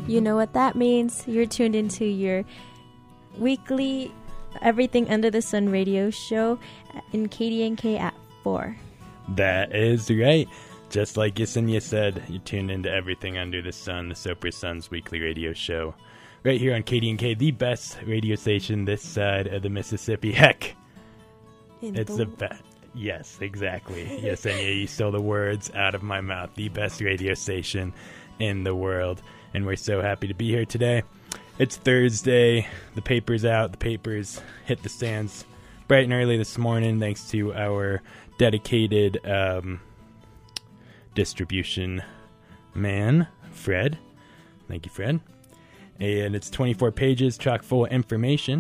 You know what that means. You're tuned into your weekly Everything Under the Sun radio show in KDNK at 4. That is right. Just like Yesenia said, you tuned into Everything Under the Sun, the Sopra Sun's weekly radio show. Right here on KDNK, the best radio station this side of the Mississippi. Heck, it's the best. Yes, exactly. Yesenia, you stole the words out of my mouth. The best radio station in the world. And we're so happy to be here today. It's Thursday. The paper's out. The papers hit the stands bright and early this morning thanks to our dedicated distribution man, Fred. Thank you, Fred. And it's 24 pages, chock full of information.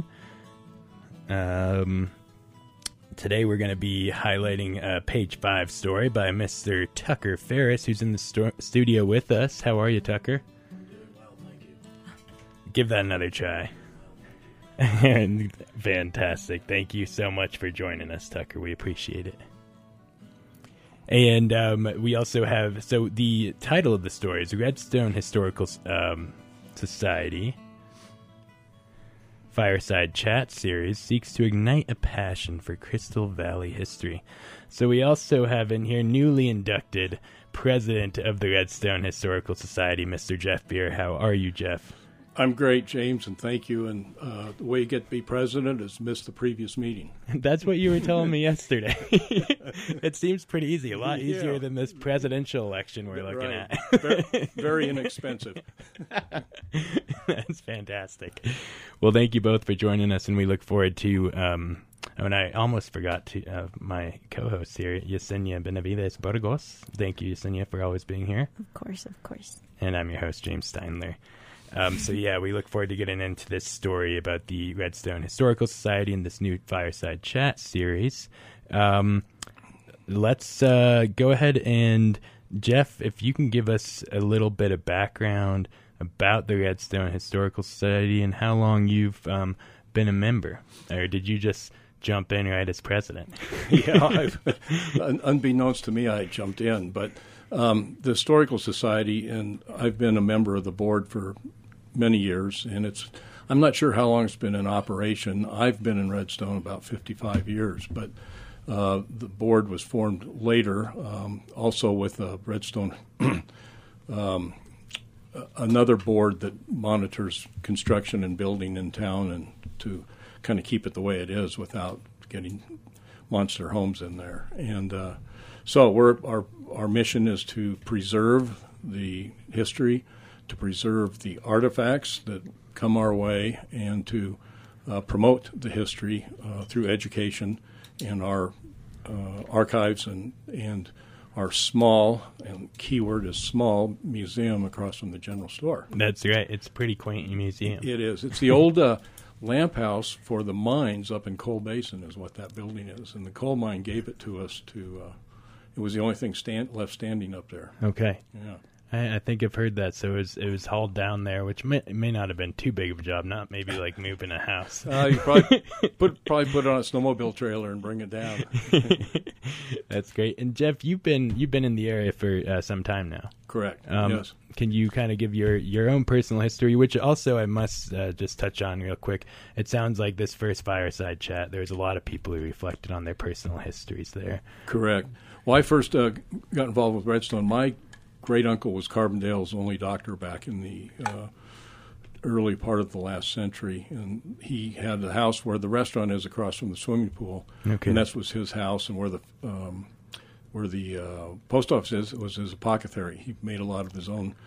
Today we're going to be highlighting a page 5 story by Mr. Tucker Ferris, who's in the studio with us. How are you, Tucker? I'm doing well, thank you. Give that another try. Fantastic. Thank you so much for joining us, Tucker. We appreciate it. And we also have, so the title of the story is Redstone Historical Society Fireside Chat Series seeks to ignite a passion for Crystal Valley history. So we also have in here newly inducted President of the Redstone Historical Society, Mr. Jeff Beer. How are you, Jeff? I'm great, James, and thank you. And the way you get to be president is miss the previous meeting. That's what you were telling me yesterday. It seems pretty easy, a lot easier than this presidential election we're looking at. Very inexpensive. That's fantastic. Well, thank you both for joining us, and we look forward to, and I almost forgot to my co-host here, Yesenia Benavides Burgos. Thank you, Yesenia, for always being here. Of course, of course. And I'm your host, James Steinler. So yeah, we look forward to getting into this story about the Redstone Historical Society and this new Fireside Chat series. Let's go ahead and, Jeff, if you can give us a little bit of background about the Redstone Historical Society and how long you've been a member, or did you just jump in right as president? Yeah, unbeknownst to me, I jumped in, but the Historical Society, and I've been a member of the board for many years, and I'm not sure how long it's been in operation. I've been in Redstone about 55 years, but the board was formed later, also with Redstone, another board that monitors construction and building in town and to kind of keep it the way it is without getting monster homes in there. And so our mission is to preserve the history, to preserve the artifacts that come our way, and to promote the history through education in our archives and our small, and keyword is small, museum across from the general store. That's right. It's a pretty quaint museum. It is. It's the old lamp house for the mines up in Coal Basin is what that building is. And the coal mine gave it to us to, it was the only thing left standing up there. Okay. Yeah. I think I've heard that. So it was hauled down there, which may not have been too big of a job. Not maybe like moving a house. You probably put it on a snowmobile trailer and bring it down. That's great. And Jeff, you've been in the area for some time now. Correct. Yes. Can you kind of give your own personal history, which also I must just touch on real quick? It sounds like this first fireside chat, there's a lot of people who reflected on their personal histories there. Correct. Well, I first got involved with Redstone. My great-uncle was Carbondale's only doctor back in the early part of the last century, and he had the house where the restaurant is across from the swimming pool, okay. And that was his house, and where the post office was his apothecary. He made a lot of his own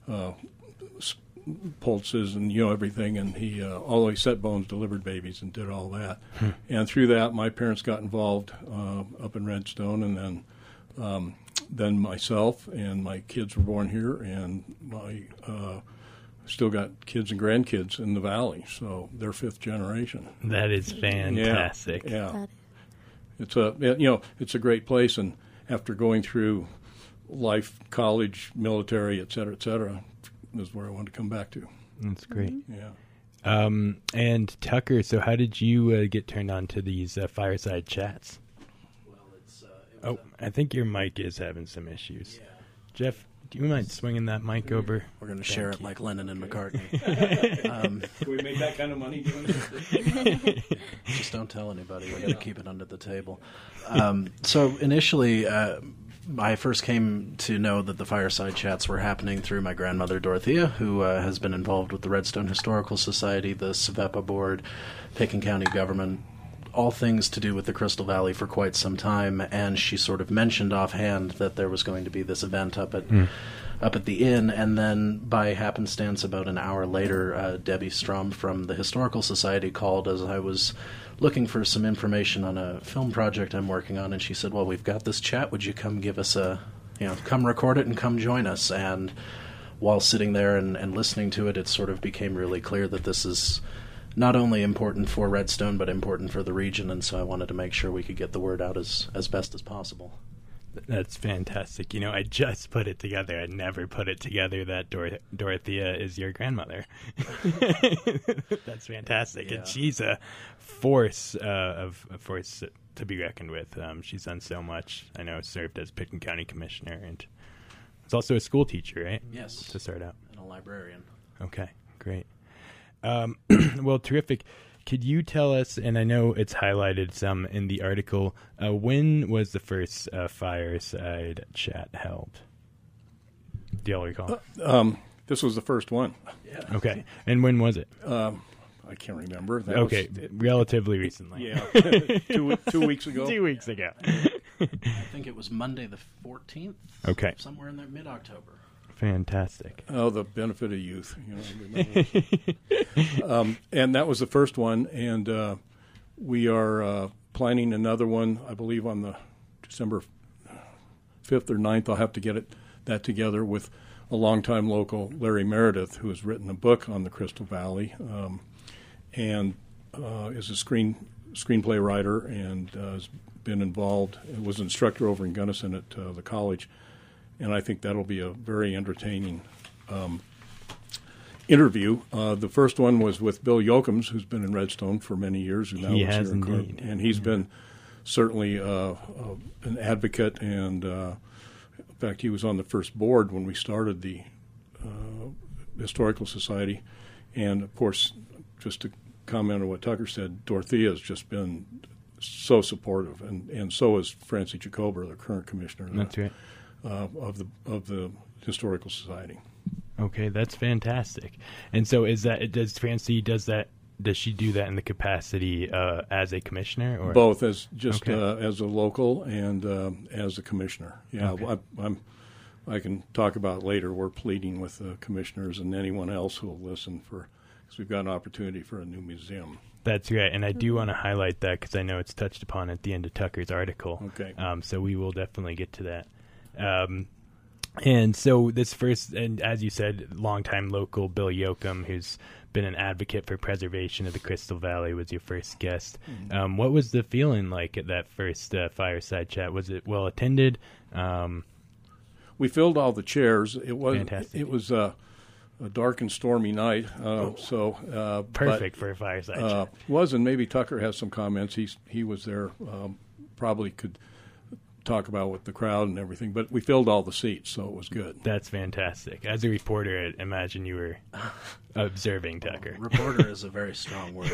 pulses and everything, and he although he set bones, delivered babies, and did all that. And through that, my parents got involved up in Redstone, and then myself and my kids were born here, and my still got kids and grandkids in the valley, so they're fifth generation. That is fantastic. Yeah. It's a great place, and after going through life, college, military, et cetera, is where I want to come back to. That's great. Yeah. And Tucker, so how did you get turned on to these fireside chats? Well, I think your mic is having some issues. Yeah. Jeff, Do you mind swinging that mic over? We're going to share it like Lennon and McCartney. Can we make that kind of money doing this? Just don't tell anybody. We're going to keep it under the table. So initially, I first came to know that the fireside chats were happening through my grandmother, Dorothea, who has been involved with the Redstone Historical Society, the SVEPA board, Pitkin County government, all things to do with the Crystal Valley for quite some time, and she sort of mentioned offhand that there was going to be this event up at the inn, and then by happenstance about an hour later, Debbie Strom from the Historical Society called as I was looking for some information on a film project I'm working on, and she said, well, we've got this chat, would you come give us come record it and come join us? And while sitting there and listening to it, it sort of became really clear that this is not only important for Redstone, but important for the region, and so I wanted to make sure we could get the word out as best as possible. That's fantastic. I just put it together. I never put it together that Dorothea is your grandmother. That's fantastic. Yeah. And she's a force to be reckoned with. She's done so much. I know, served as Pitkin County Commissioner, and was also a school teacher, right? Yes. To start out. And a librarian. Okay, great. Well, terrific. Could you tell us, and I know it's highlighted some in the article, when was the first fireside chat held? Do y'all recall? This was the first one. Yeah. Okay. And when was it? I can't remember. Relatively recently. Yeah. 2 weeks ago. 2 weeks ago. I think it was Monday the 14th. Okay. Somewhere in there, mid-October. Fantastic. Oh, the benefit of youth. And that was the first one, and we are planning another one, I believe, on the December 5th or 9th. I'll have to get that together with a longtime local, Larry Meredith, who has written a book on the Crystal Valley and is a screenplay writer and has been involved, was an instructor over in Gunnison at the college. And I think that'll be a very entertaining interview. The first one was with Bill Yocums, who's been in Redstone for many years. He has indeed. And he's been certainly an advocate. And, in fact, he was on the first board when we started the Historical Society. And, of course, just to comment on what Tucker said, Dorothea has just been so supportive. And so is Francie Jacober, the current commissioner. That's right. Of the Historical Society. Okay, that's fantastic. And so does Francie does she do that in the capacity as a commissioner, or both, as just as a local and as a commissioner? Yeah, okay. I can talk about it later. We're pleading with the commissioners and anyone else who will listen because we've got an opportunity for a new museum. That's right, and I do want to highlight that because I know it's touched upon at the end of Tucker's article. Okay. So we will definitely get to that. And so this first, and as you said, longtime local Bill Yocum, who's been an advocate for preservation of the Crystal Valley, was your first guest. Mm-hmm. What was the feeling like at that first fireside chat? Was it well attended? We filled all the chairs. It was fantastic. It was a dark and stormy night, perfect for a fireside chat. And maybe Tucker has some comments. He was there, probably could talk about with the crowd and everything, but we filled all the seats, so it was good. That's fantastic. As a reporter, I imagine you were observing Tucker. Reporter is a very strong word.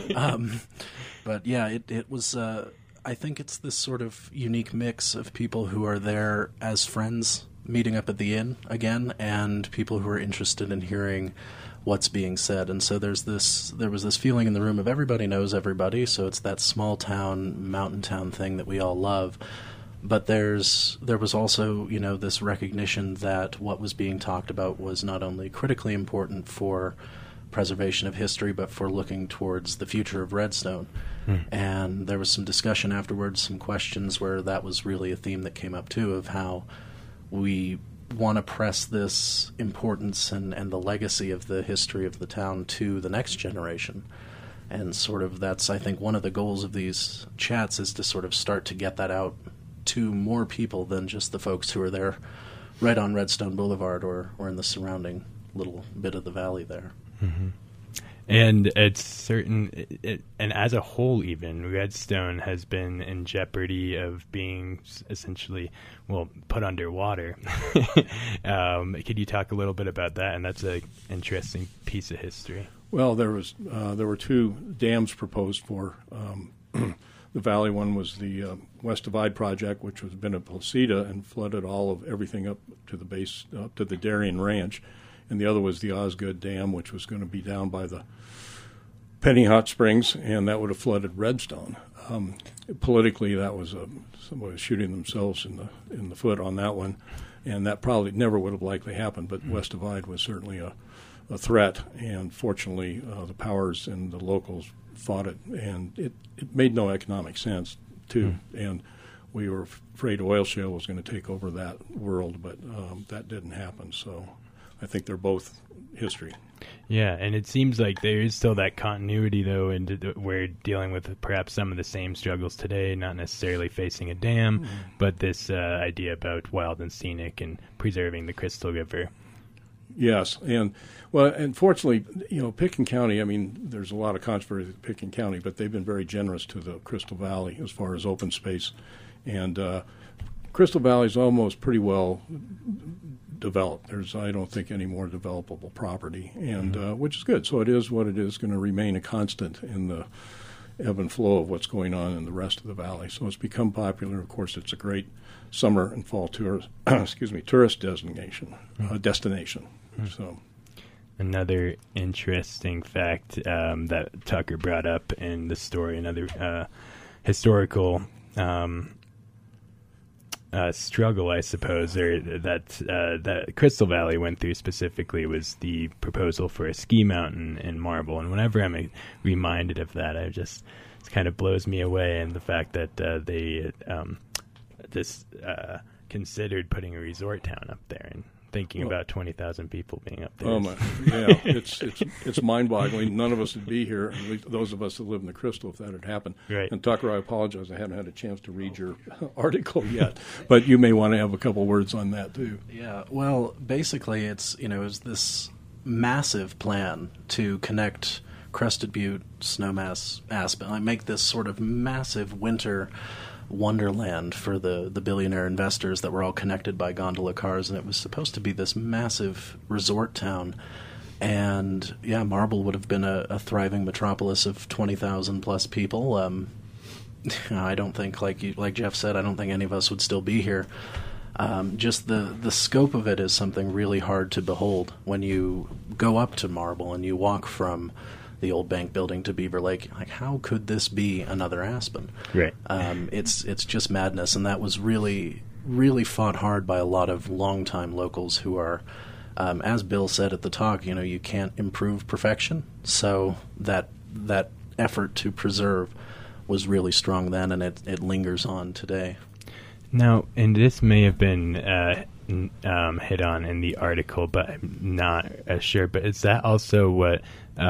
But yeah, it was, I think it's this sort of unique mix of people who are there as friends meeting up at the inn again, and people who are interested in hearing what's being said. And so there was this feeling in the room of everybody knows everybody, so it's that small town, mountain town thing that we all love. But there was also, this recognition that what was being talked about was not only critically important for preservation of history, but for looking towards the future of Redstone. And there was some discussion afterwards, some questions where that was really a theme that came up too, of how we want to press this importance and the legacy of the history of the town to the next generation. And sort of that's, I think, one of the goals of these chats is to sort of start to get that out to more people than just the folks who are there right on Redstone Boulevard or in the surrounding little bit of the valley there. Mm-hmm. And it's certain, and as a whole, even Redstone has been in jeopardy of being essentially, put underwater. Could you talk a little bit about that? And that's an interesting piece of history. Well, there were two dams proposed for the valley. One was the West Divide project, which was been at Placida and flooded all of everything up to the base, up to the Darien Ranch. And the other was the Osgood Dam, which was going to be down by the Penny Hot Springs, and that would have flooded Redstone. Politically, that was somebody shooting themselves in the foot on that one, and that probably never would have likely happened. But West Divide was certainly a threat, and fortunately, the powers and the locals fought it, and it made no economic sense too. And we were afraid oil shale was going to take over that world, but that didn't happen. So I think they're both history. Yeah, and it seems like there is still that continuity, though, and we're dealing with perhaps some of the same struggles today, not necessarily facing a dam, but this idea about wild and scenic and preserving the Crystal River. Yes, and fortunately, Pitkin County, I mean, there's a lot of controversy with Pitkin County, but they've been very generous to the Crystal Valley as far as open space. And Crystal Valley is almost pretty well developed. There's, I don't think, any more developable property, and which is good. So it is what it is, going to remain a constant in the ebb and flow of what's going on in the rest of the valley. So it's become popular. Of course, it's a great summer and fall tourist destination. So another interesting fact that Tucker brought up in the story, another historical struggle, I suppose, or that Crystal Valley went through specifically, was the proposal for a ski mountain in Marble. And whenever I'm reminded of that, it kind of blows me away. And the fact that they considered putting a resort town up there and thinking about 20,000 people being up there. Oh my! Yeah, it's mind-boggling. None of us would be here, at least those of us that live in the Crystal, if that had happened. Right. And Tucker, I apologize, I haven't had a chance to read your article yet, but you may want to have a couple words on that too. Yeah. Well, basically, it's this massive plan to connect Crested Butte, Snowmass, Aspen, like make this sort of massive winter wonderland for the billionaire investors that were all connected by gondola cars, and it was supposed to be this massive resort town. And yeah, Marble would have been a thriving metropolis of 20,000 plus people. I don't think, like Jeff said, I don't think any of us would still be here. Just the scope of it is something really hard to behold when you go up to Marble and you walk from the old bank building to Beaver Lake. Like, how could this be another Aspen? Right. It's just madness, and that was really, really fought hard by a lot of longtime locals who are, as Bill said at the talk, you can't improve perfection. So that effort to preserve was really strong then, and it lingers on today. Now, and this may have been hit on in the article, but I'm not sure. But is that also what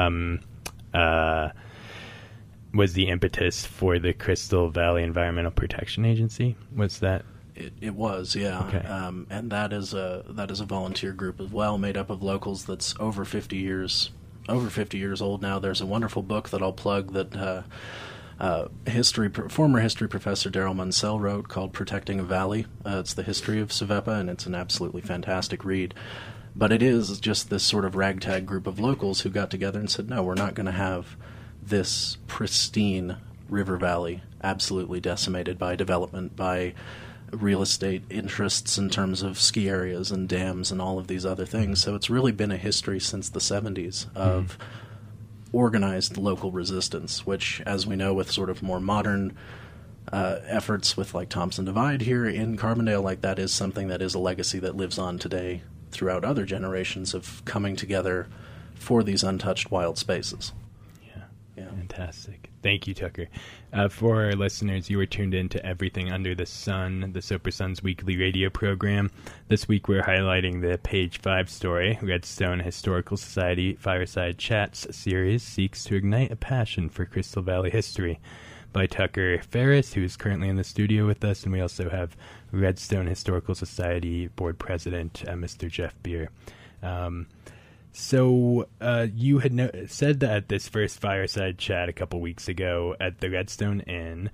was the impetus for the Crystal Valley Environmental Protection Agency? Was that? It was, yeah. Okay. And that is a volunteer group as well, made up of locals that's over 50 years old now. There's a wonderful book that I'll plug that former history professor Daryl Munsell wrote called Protecting a Valley. It's the history of Savepa, and it's an absolutely fantastic read. But it is just this sort of ragtag group of locals who got together and said, no, we're not going to have this pristine river valley absolutely decimated by development, by real estate interests in terms of ski areas and dams and all of these other things. So it's really been a history since the 70s of organized local resistance, which, as we know, with sort of more modern efforts with like Thompson Divide here in Carbondale, like that is something that is a legacy that lives on today throughout other generations of coming together for these untouched wild spaces. Yeah. Fantastic. Thank you, Tucker. For our listeners, you were tuned in to Everything Under the Sun, the Soper Sun's weekly radio program. This week we're highlighting the Page 5 story, Redstone Historical Society Fireside Chats series seeks to ignite a passion for Crystal Valley history, by Tucker Ferris, who is currently in the studio with us, and we also have Redstone Historical Society Board President, Mr. Jeff Beer. So you had said that at this first fireside chat a couple weeks ago at the Redstone Inn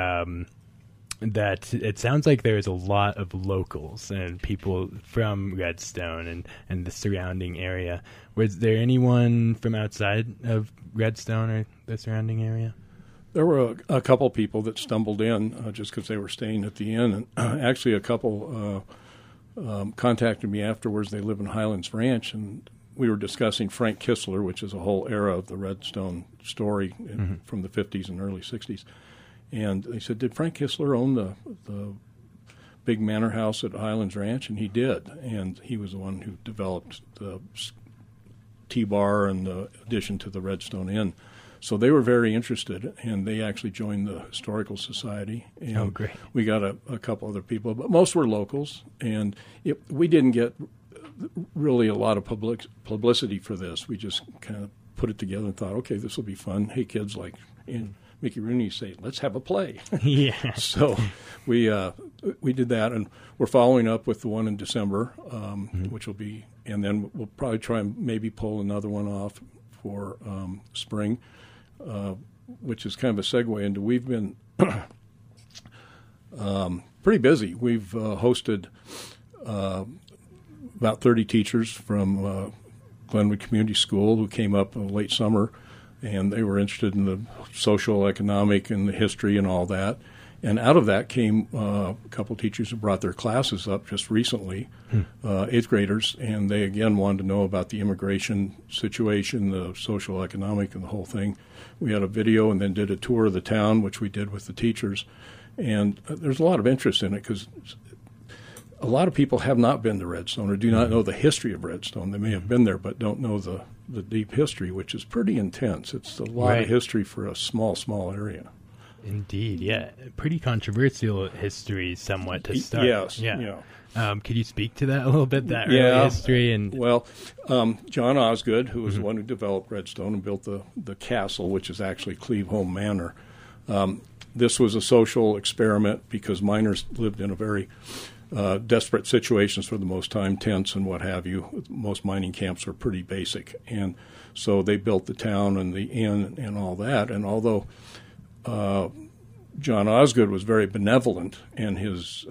that it sounds like there's a lot of locals and people from Redstone and the surrounding area. Was there anyone from outside of Redstone or the surrounding area? There were a couple people that stumbled in just because they were staying at the inn. And actually, a couple contacted me afterwards. They live in Highlands Ranch, and we were discussing Frank Kistler, which is a whole era of the Redstone story from the 50s and early 60s. And they said, did Frank Kistler own the big manor house at Highlands Ranch? And he did. And he was the one who developed the T-bar and the addition to the Redstone Inn. So they were very interested, and they actually joined the Historical Society. And great. We got a couple other people, but most were locals. And we didn't get really a lot of publicity for this. We just kind of put it together and thought, okay, this will be fun. Hey, kids, like Mickey Rooney say, let's have a play. Yeah. So we did that, and we're following up with the one in December, which will be, and then we'll probably try and maybe pull another one off for spring, which is kind of a segue into we've been pretty busy. We've hosted about 30 teachers from Glenwood Community School who came up in the late summer, and they were interested in the social, economic, and the history and all that. And out of that came a couple teachers who brought their classes up just recently, 8th graders, and they again wanted to know about the immigration situation, the social, economic, and the whole thing. We had a video and then did a tour of the town, which we did with the teachers. And there's a lot of interest in it because a lot of people have not been to Redstone or do not know the history of Redstone. They may have been there but don't know the deep history, which is pretty intense. It's a lot of history for a small area. Indeed, yeah. Pretty controversial history somewhat to start. Yes, yeah. Could you speak to that a little bit, that early history? And well, John Osgood, who was the one who developed Redstone and built the castle, which is actually Cleveholme Manor, this was a social experiment because miners lived in a very desperate situations for the most time, tents and what have you. Most mining camps are pretty basic. And so they built the town and the inn and all that. And although John Osgood was very benevolent in his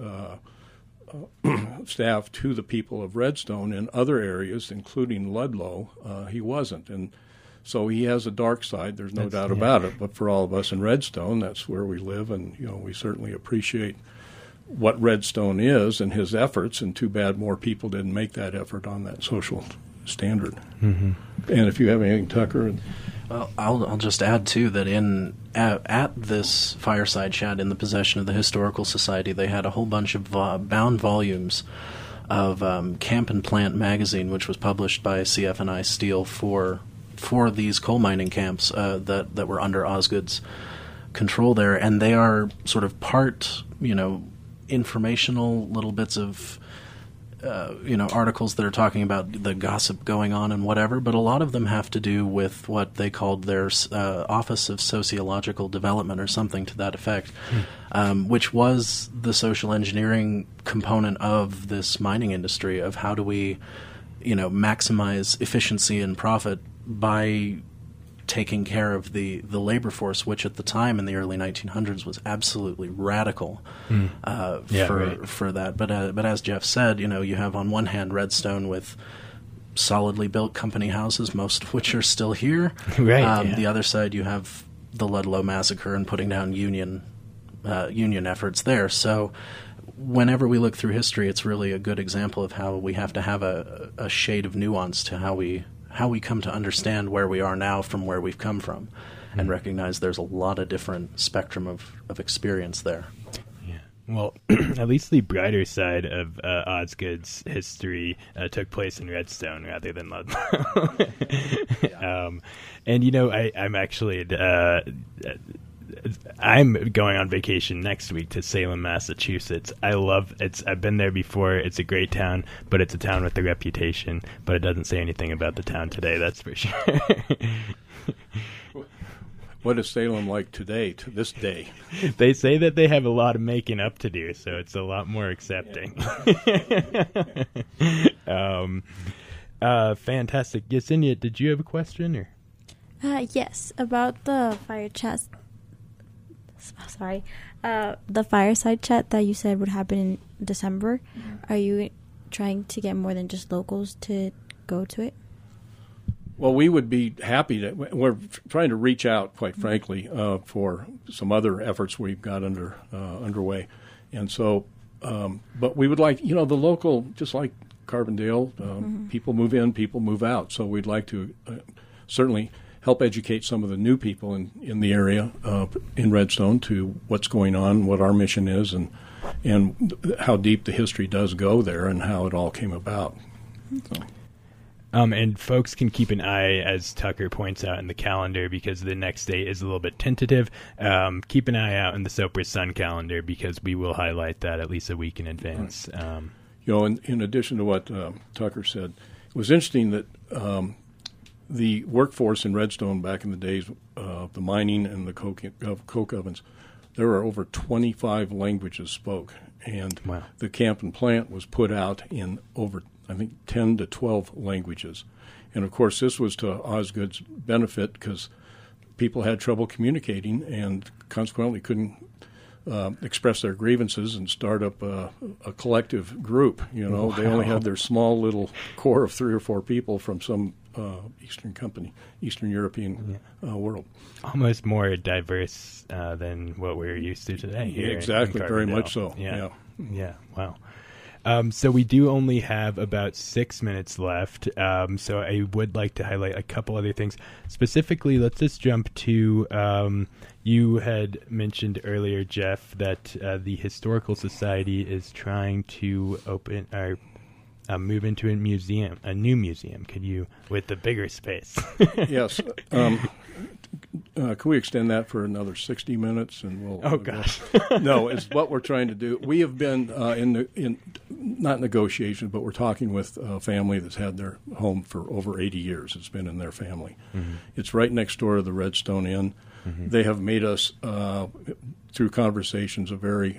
staff to the people of Redstone, in other areas, including Ludlow, he wasn't. And so he has a dark side, there's no doubt about it. But for all of us in Redstone, that's where we live, and we certainly appreciate what Redstone is and his efforts, and too bad more people didn't make that effort on that social standard. And if you have anything, Tucker? Well, I'll just add, too, that at this fireside chat in the possession of the Historical Society, they had a whole bunch of bound volumes of Camp and Plant magazine, which was published by CF&I Steel for these coal mining camps that were under Osgood's control there. And they are sort of part, informational little bits of articles that are talking about the gossip going on and whatever, but a lot of them have to do with what they called their Office of Sociological Development or something to that effect, which was the social engineering component of this mining industry of how do we, maximize efficiency and profit by taking care of the labor force, which at the time in the early 1900s was absolutely radical for that. But as Jeff said, you have on one hand Redstone with solidly built company houses, most of which are still here. The other side, you have the Ludlow Massacre and putting down union efforts there. So whenever we look through history, it's really a good example of how we have to have a shade of nuance to how we come to understand where we are now from where we've come from, and recognize there's a lot of different spectrum of experience there. Yeah. Well, at least the brighter side of Osgood's history took place in Redstone rather than Ludlow. And I'm actually I'm going on vacation next week to Salem, Massachusetts. I've been there before. It's a great town, but it's a town with a reputation. But it doesn't say anything about the town today, that's for sure. What is Salem like today, to this day? They say that they have a lot of making up to do, so it's a lot more accepting. Fantastic. Yesenia, did you have a question? Or? Yes, about the fire chat. Sorry, the fireside chat that you said would happen in December. Are you trying to get more than just locals to go to it? Well, we would be happy to. We're trying to reach out, quite frankly, for some other efforts we've got underway, and so. But we would like, the local, just like Carbondale, people move in, people move out. So we'd like to certainly help educate some of the new people in the area in Redstone to what's going on, what our mission is, and how deep the history does go there and how it all came about. So. And folks can keep an eye, as Tucker points out, in the calendar because the next date is a little bit tentative. Keep an eye out in the Sopris Sun calendar because we will highlight that at least a week in advance. In addition to what Tucker said, it was interesting that the workforce in Redstone back in the days of the mining and the coke ovens, there were over 25 languages spoke. And the Campton plant was put out in over, I think, 10 to 12 languages. And, of course, this was to Osgood's benefit because people had trouble communicating and consequently couldn't express their grievances and start up a collective group. They only had their small little core of 3 or 4 people from some Eastern European world. Almost more diverse than what we're used to today. Here exactly, in very much so. Yeah. Wow. So we do only have about 6 minutes left. So I would like to highlight a couple other things. Specifically, let's just jump to, you had mentioned earlier, Jeff, that the Historical Society is trying to open or move into a new museum. Could you, with the bigger space? Yes. Can we extend that for another 60 minutes? And we'll. Oh gosh. No, it's what we're trying to do. We have been in not negotiations, but we're talking with a family that's had their home for over 80 years. It's been in their family. Mm-hmm. It's right next door to the Redstone Inn. Mm-hmm. They have made us through conversations a very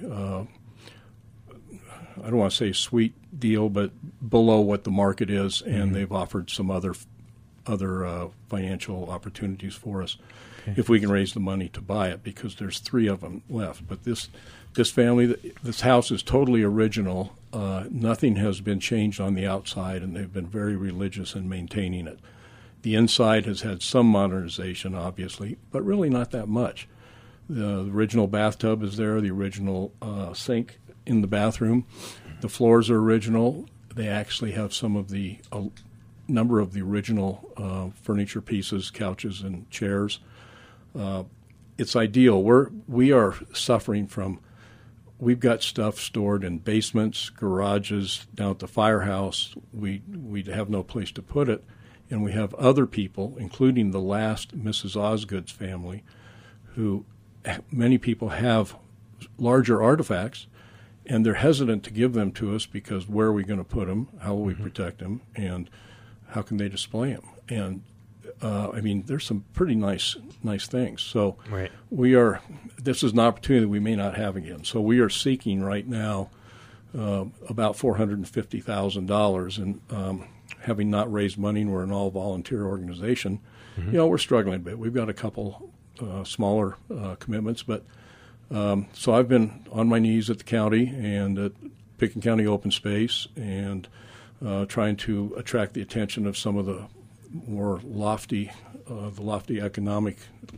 I don't want to say sweet deal, but below what the market is, and they've offered some other financial opportunities for us if we can raise the money to buy it, because there's 3 of them left. But this family, this house is totally original. Nothing has been changed on the outside, and they've been very religious in maintaining it. The inside has had some modernization, obviously, but really not that much. The original bathtub is there, the original sink in the bathroom. The floors are original. They actually have some of the number of the original furniture pieces, couches and chairs. It's ideal. We are suffering from, we've got stuff stored in basements, garages, down at the firehouse. We have no place to put it. And we have other people, including the last Mrs. Osgood's family, who many people have larger artifacts, and they're hesitant to give them to us because where are we going to put them? How will we protect them? And how can they display them? And there's some pretty nice things. So this is an opportunity we may not have again. So we are seeking right now about $450,000, and having not raised money, and we're an all-volunteer organization, we're struggling a bit. We've got a couple smaller commitments, but so I've been on my knees at the county and at Pickens County Open Space and trying to attract the attention of some of the more lofty economic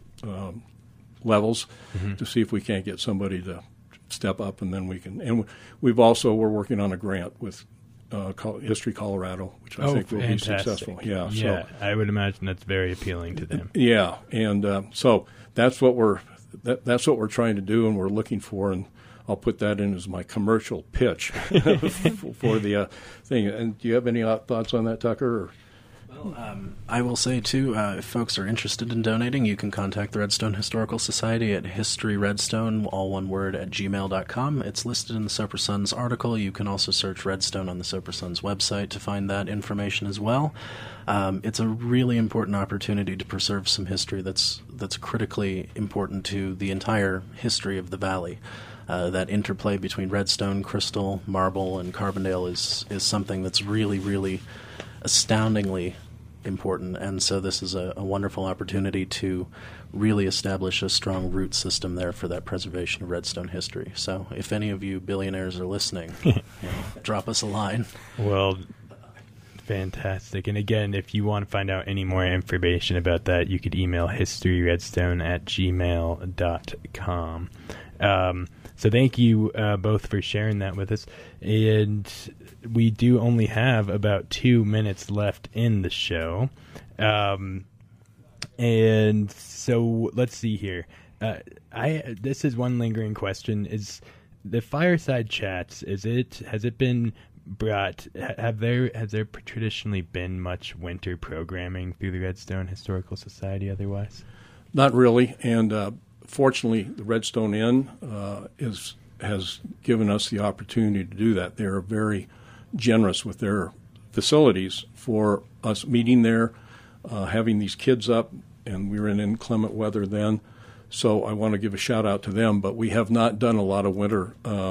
levels to see if we can't get somebody to step up, and then we can. And we're working on a grant with History Colorado, which I think will be successful. Yeah, so I would imagine that's very appealing to them. Yeah, and so that's what we're trying to do, and we're looking for, and I'll put that in as my commercial pitch for the thing. And do you have any thoughts on that, Tucker? Or? Well, I will say, too, if folks are interested in donating, you can contact the Redstone Historical Society at historyredstone, all one word, at gmail.com. It's listed in the Sopris Sun's article. You can also search Redstone on the Sopris Sun's website to find that information as well. It's a really important opportunity to preserve some history that's critically important to the entire history of the valley. That interplay between Redstone, Crystal, Marble, and Carbondale is something that's really, really astoundingly important, and so this is a wonderful opportunity to really establish a strong root system there for that preservation of Redstone history. So if any of you billionaires are listening, drop us a line. Well, fantastic. And again, if you want to find out any more information about that, you could email historyredstone@gmail.com. So thank you both for sharing that with us. And we do only have about 2 minutes left in the show. And so let's see here. This is one lingering question: is the fireside chats? Has it been brought? Has there traditionally been much winter programming through the Redstone Historical Society? Otherwise, Not really, and fortunately, the Redstone Inn has given us the opportunity to do that. They're very generous with their facilities for us meeting there, having these kids up, and we were in inclement weather then. So I want to give a shout out to them. But we have not done a lot of winter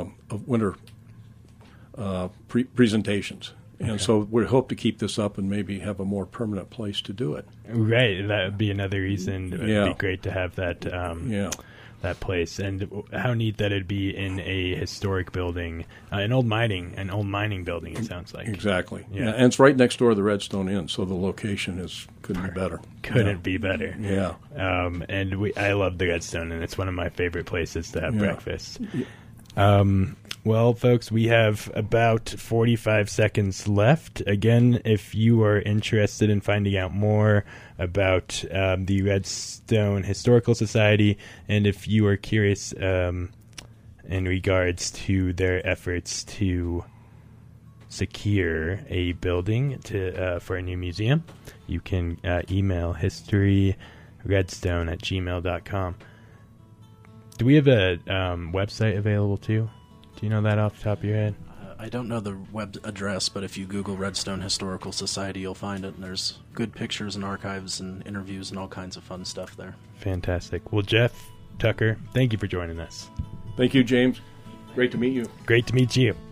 presentations. And so we hope to keep this up and maybe have a more permanent place to do it. Right, that would be another reason. It would be great to have that that place. And how neat that it'd be in a historic building, an old mining building, it sounds like. Exactly. Yeah. And it's right next door to the Redstone Inn, so the location couldn't be better. Couldn't be better. Yeah. And I love the Redstone, and it's one of my favorite places to have breakfast. Well, folks, we have about 45 seconds left. Again, if you are interested in finding out more about the Redstone Historical Society, and if you are curious in regards to their efforts to secure a building for a new museum, you can email historyredstone@gmail.com. Do we have a website available too? Do you know that off the top of your head? I don't know the web address, but if you Google Redstone Historical Society, you'll find it, and there's good pictures and archives and interviews and all kinds of fun stuff there. Fantastic. Well, Jeff Tucker, thank you for joining us. Thank you, James. Great to meet you. Great to meet you.